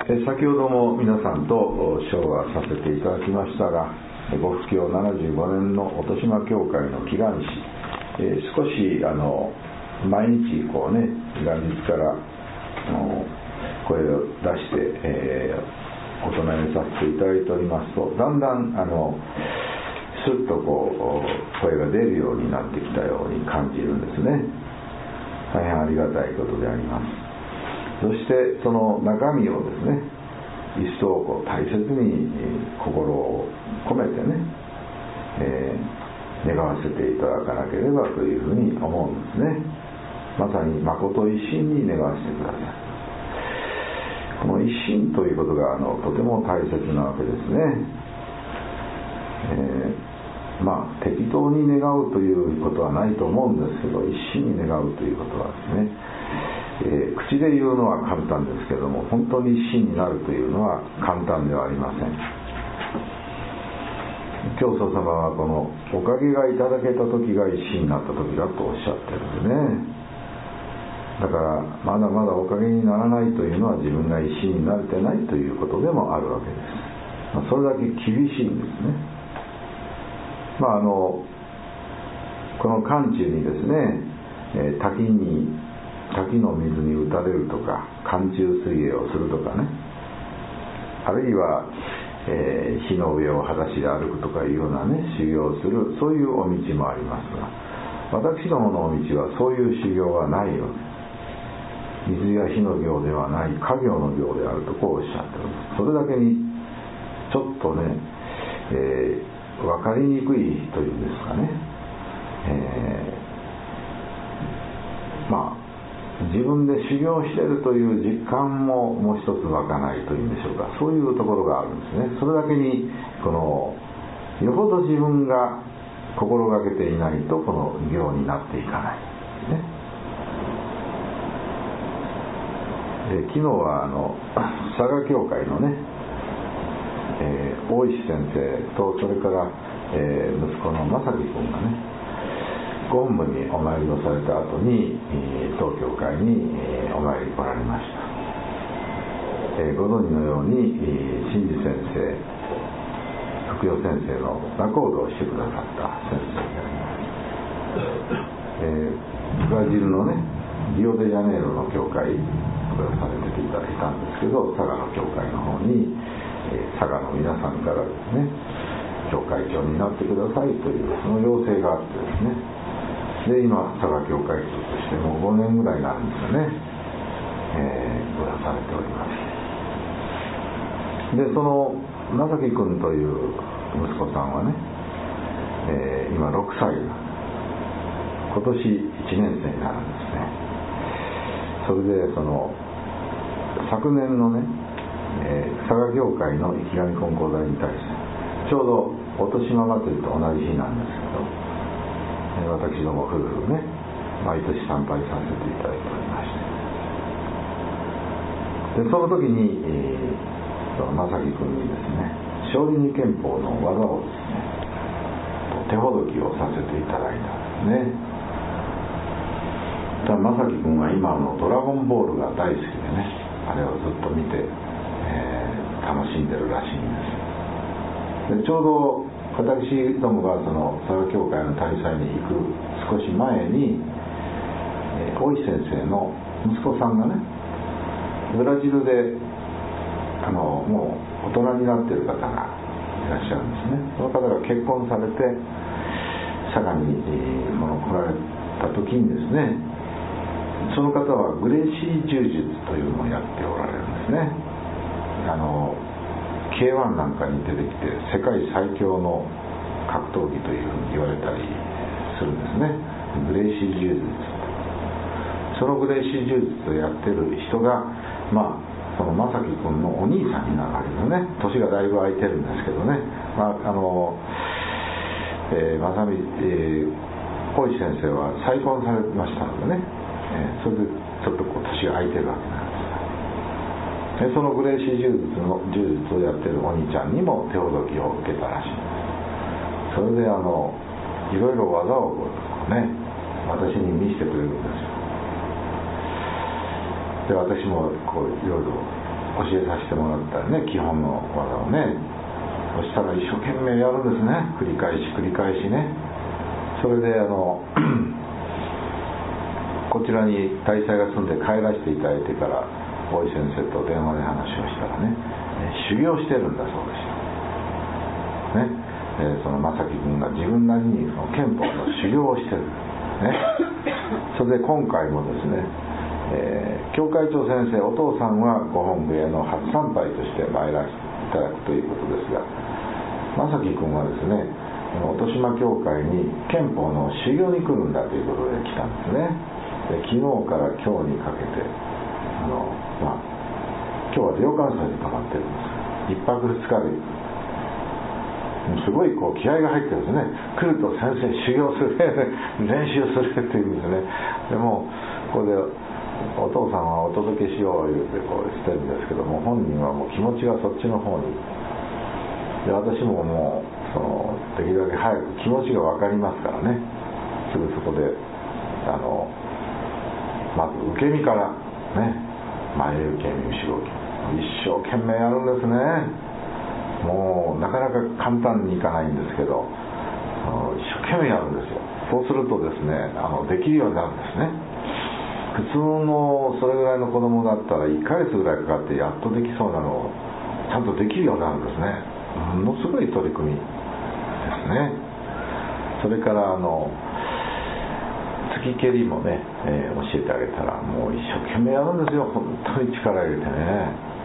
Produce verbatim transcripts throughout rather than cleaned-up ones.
先ほども皆さんと唱和させていただきましたが、ご布教ななじゅうごねんの音島教会の祈願誌、えー、少しあの毎日こうね元日から声を出して、えー、お唱えさせていただいておりますと、だんだんあのスッとこう声が出るようになってきたように感じるんですね。大変ありがたいことであります。そしてその中身をですね、一層こう大切に心を込めてね、えー、願わせていただかなければというふうに思うんですね。まさに誠一心に願わせてください。この一心ということがあのとても大切なわけですね。えー、まあ適当に願うということはないと思うんですけど、一心に願うということはですね、えー、口で言うのは簡単ですけども、本当に一心になるというのは簡単ではありません。教祖様はこのおかげがいただけた時が一心になった時だとおっしゃってるんでね。だからまだまだおかげにならないというのは自分が一心になれてないということでもあるわけです。まあ、それだけ厳しいんですね。まああのこの寒中にですね、えー、滝に滝の水に打たれるとか、寒中水泳をするとかね、あるいは、えー、火の上を裸足で歩くとかいうようなね修行をする、そういうお道もありますが、私どものお道はそういう修行はないわけです。水や火の行ではない家業の行であるとこうおっしゃっております。それだけにちょっとね、えー、分かりにくいというんですかね、えー、まあ自分で修行しているという実感ももう一つ湧かないというんでしょうか、そういうところがあるんですね。それだけにこのよほど自分が心がけていないとこの行になっていかないですね。で昨日はあの佐賀教会のね、えー、大石先生とそれから、えー、息子の正樹君がねご本部にお参りをされた後に当教会にお参り来られました。ご存知のように真治先生、福代先生の仲人をしてくださった先生であります。えー、ブラジルのねリオデジャネイロの教会とかされていただいたんですけど、佐賀の教会の方に佐賀の皆さんからですね、教会長になってくださいというその要請があってですね、で今佐賀教会長としてもうごねんぐらいなんですよね、えー、ご出されております。でその正樹君という息子さんはね、えー、今ろくさい、今年いちねん生になるんですね。それでその昨年のね、えー、佐賀教会の池上金光大に対してちょうど音島祭りと同じ日なんですけど、私ども夫婦ね毎年参拝させていただいておりまして、でその時に、えー、その正樹君にですね少林寺拳法の技をですね手ほどきをさせていただいたんですね。だから正樹君は今のドラゴンボールが大好きでね、あれをずっと見て、えー、楽しんでるらしいんです。でちょうど私どもがその佐賀教会の大祭に行く少し前に、えー、大石先生の息子さんがねブラジルであのもう大人になっている方がいらっしゃるんですね。その方が結婚されて佐賀に、えー、この来られた時にですね、その方はグレイシー柔術というのをやっておられるんですね。あのケーワン なんかに出てきて世界最強の格闘技というふうに言われたりするんですね。グレイシー柔術、そのグレイシー柔術をやってる人がまあその正樹君のお兄さんになるわけですね。年がだいぶ空いてるんですけどね、まああの、えー、正美、えー、小石先生は再婚されましたのでね、えー、それでちょっとこう年が空いてるわけなんです。でそのグレイシー柔術の柔術をやってるお兄ちゃんにも手ほどきを受けたらしいんです。それであのいろいろ技をね私に見せてくれるんですよ。で私もこういろいろ教えさせてもらったりね、基本の技をね。そしたら一生懸命やるんですね、繰り返し繰り返しね。それであのこちらに大祭が住んで帰らせていただいてから大井先生と電話で話をしたらね、修行してるんだそうでしたね。えー、その正樹君が自分なりにその憲法の修行をしてるね。それで今回もですね、えー、教会長先生、お父さんはご本部への初参拝として参らせていただくということですが、正樹君はですね、音島教会に憲法の修行に来るんだということで来たんですね。で昨日から今日にかけてあの、まあ、今日は寮関西で泊まってるんです。いっぱくふつかですごいこう気合が入ってるんですね。来ると先生修行する練習するっていうんですね。でもここでお父さんはお届けしよう言うてこうしてるんですけども、本人はもう気持ちがそっちの方にで、私ももうそのできるだけ早く気持ちが分かりますからね、すぐそこであのまず受け身からね、前受け身後ろ受け身一生懸命やるんですね。もうなかなか簡単にいかないんですけど、一生懸命やるんですよ。そうするとですね、あのできるようになるんですね。普通のそれぐらいの子供だったらいっかげつぐらいかかってやっとできそうなのをちゃんとできるようになるんですね。ものすごい取り組みですね。それからあの突き蹴りもね、えー、教えてあげたらもう一生懸命やるんですよ。本当に力入れてね。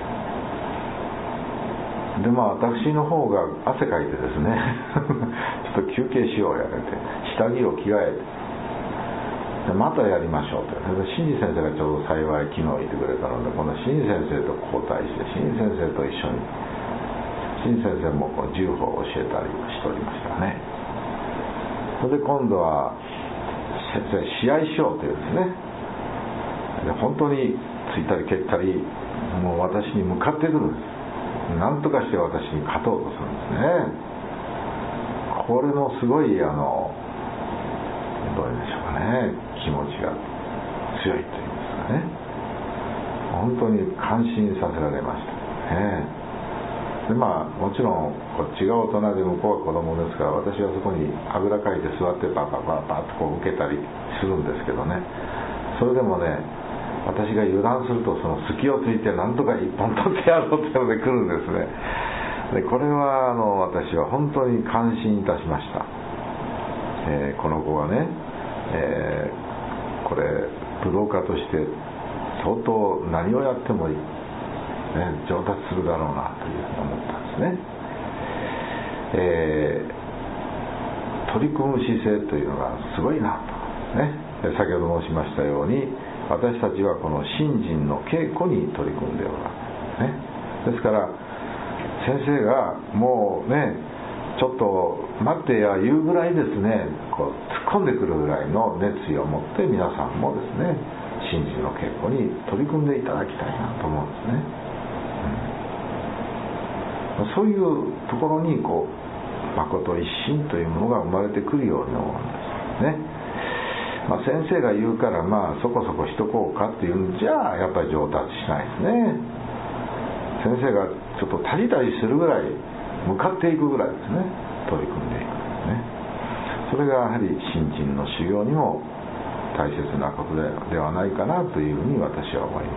でまあ私の方が汗かいてですねちょっと休憩しようやれて下着を着替えてでまたやりましょうと。新次先生がちょうど幸い昨日いてくれたので、今度新次先生と交代して新次先生と一緒に新次先生もこう銃法を教えたりしておりましたね。それで今度は先生試合しようというですね、で本当についたり蹴ったりもう私に向かってくるんです。なんとかして私に勝とうとするんですね。これもすごいあのどういうんでしょうかね、気持ちが強いというんですかね、本当に感心させられましたね。でまあもちろんこっちが大人で向こうは子供ですから、私はそこにあぐらかいて座ってパパパパッとこう受けたりするんですけどね、それでもね、私が油断するとその隙をついてなんとか一本取ってやろうというので来るんですね。でこれはあの私は本当に感心いたしました。えー、この子はね、えー、これ武道家として相当何をやってもいい、ね、上達するだろうなというふうに思ったんですね。えー、取り組む姿勢というのがすごいなと、ね、先ほど申しましたように私たちはこの信心の稽古に取り組んでおるわけですね。ですから先生がもうねちょっと待ってや言うぐらいですね、こう突っ込んでくるぐらいの熱意を持って皆さんもですね信心の稽古に取り組んでいただきたいなと思うんですね。うん、そういうところにこう誠一心というものが生まれてくるように思うんですね。まあ、先生が言うからまあそこそこしとこうかっていうんじゃやっぱり上達しないですね。先生がちょっと足りたりするぐらい向かっていくぐらいですね、取り組んでいくね。それがやはり信心の修行にも大切なことではないかなというふうに私は思います。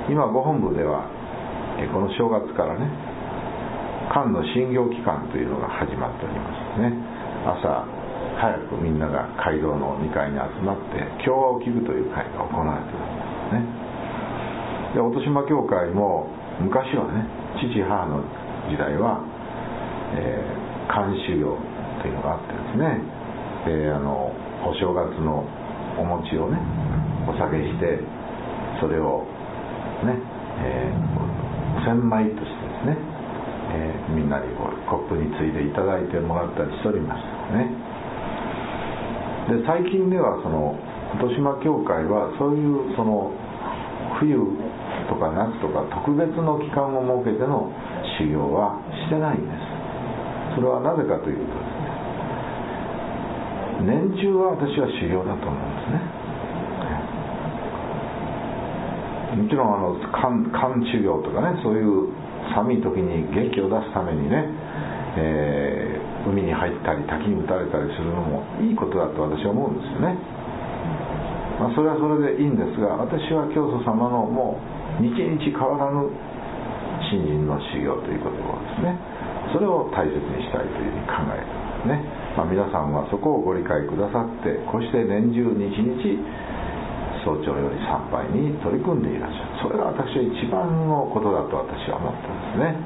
今ご本部ではこの正月からね漢の信行期間というのが始まっておりますね。朝早くみんなが街道のにかいに集まって経話を聞くという会が行われているんですね。で音島教会も昔はね父母の時代は、えー、漢修行というのがあってですね、であのお正月のお餅をねお下げしてそれをね、えー、お千枚としてですね、えー、みんなにこうコップについていただいてもらったりしておりましたね。で最近ではその音島教会はそういうその冬とか夏とか特別の期間を設けての修行はしてないんです。それはなぜかというとですね、年中は私は修行だと思うんですね。 もちろんあの寒修行とかね、そういう寒い時に元気を出すためにね、えー、海に入ったり滝に打たれたりするのもいいことだと私は思うんですよね。まあ、それはそれでいいんですが、私は教祖様のもう日々変わらぬ信心の修行ということをですね、それを大切にしたいというふうに考えてますね。まあ、皆さんはそこをご理解くださって、こうして年中日々早朝より参拝に取り組んでいらっしゃる。それが私は一番のことだと私は思ってますね。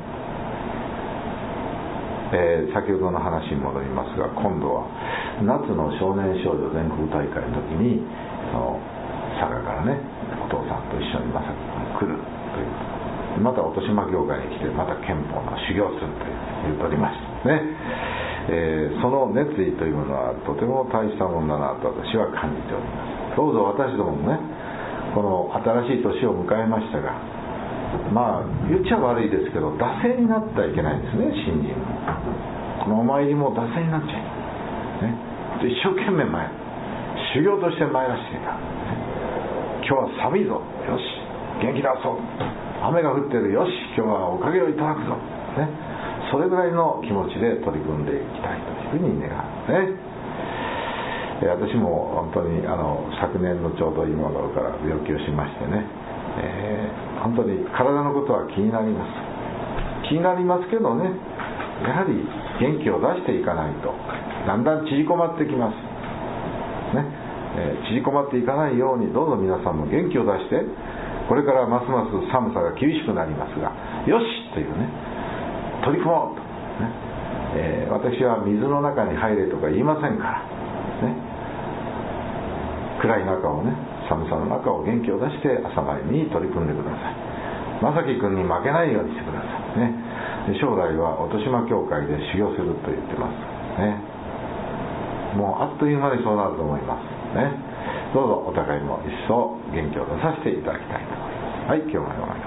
えー、先ほどの話に戻りますが、今度は夏の少年少女全国大会の時にその佐賀からね、お父さんと一緒に正樹君来るということ、またお年玉業界に来てまた憲法の修行すると言っておりましたね。えー、その熱意というものはとても大したものだなと私は感じております。どうぞ私どももね、この新しい年を迎えましたが、まあ言っちゃ悪いですけど、惰性になってはいけないんですね。信心もこのお参りも惰性になっちゃいます、ね、一生懸命参る、修行として参らせていた、ね、今日は寒いぞ、よし元気出そう、雨が降ってる、よし今日はおかげをいただくぞ、ね、それぐらいの気持ちで取り組んでいきたいというふうに願うね。私も本当にあの昨年のちょうど今頃から病気をしましてね、えー、本当に体のことは気になります気になりますけどね、やはり元気を出していかないとだんだん縮こまってきますね、えー、縮こまっていかないようにどうぞ皆さんも元気を出して、これからますます寒さが厳しくなりますが、よしというね、取り組もうと、ねえー、私は水の中に入れとか言いませんからね、暗い中をね、寒さの中を元気を出して朝参りに取り組んでください。正樹君に負けないようにしてくださいね。将来は音島教会で修行すると言ってますね。もうあっという間にそうなると思いますね。どうぞお互いも一層元気を出させていただきたいと思います。はい、今日もお願いします。